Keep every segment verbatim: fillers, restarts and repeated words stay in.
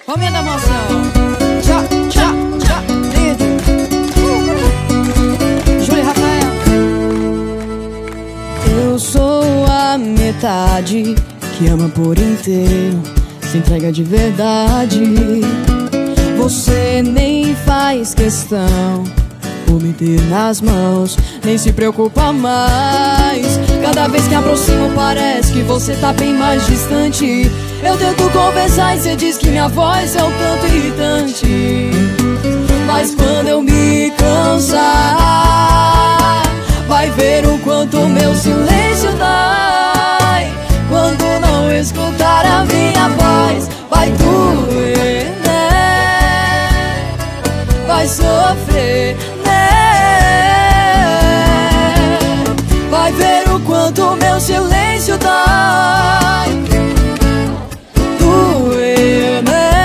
Aumenta a mão assim, ó. Tchá, tchá, tchá. Lindo. uh. Júlia e Rafael. Eu sou a metade que ama por inteiro, se entrega de verdade. Você nem faz questão por me ter nas mãos, nem se preocupa mais. Cada vez que aproximo parece que você tá bem mais distante. Eu tento conversar e cê diz que minha voz é um tanto irritante. Mas quando eu me cansar, vai ver o quanto o meu silêncio dói. Quando não escutar a minha voz, vai doer, né? Vai sofrer, né? Vai ver o quanto o meu silêncio dói. Doer,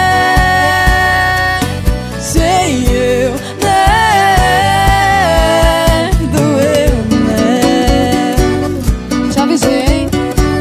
né? Sem eu, né? Doer, né? Te avisei, hein?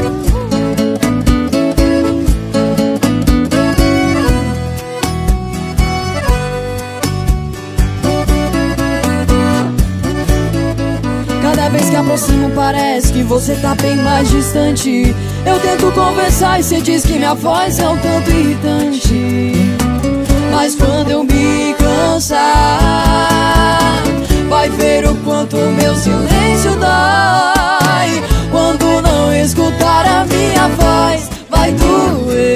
Cada vez que aproximo parece que você tá bem mais distante. Eu tento conversar e cê diz que minha voz é um tanto irritante. Mas quando eu me cansar, vai ver o quanto o meu silêncio dói. Quando não escutar a minha voz, vai doer.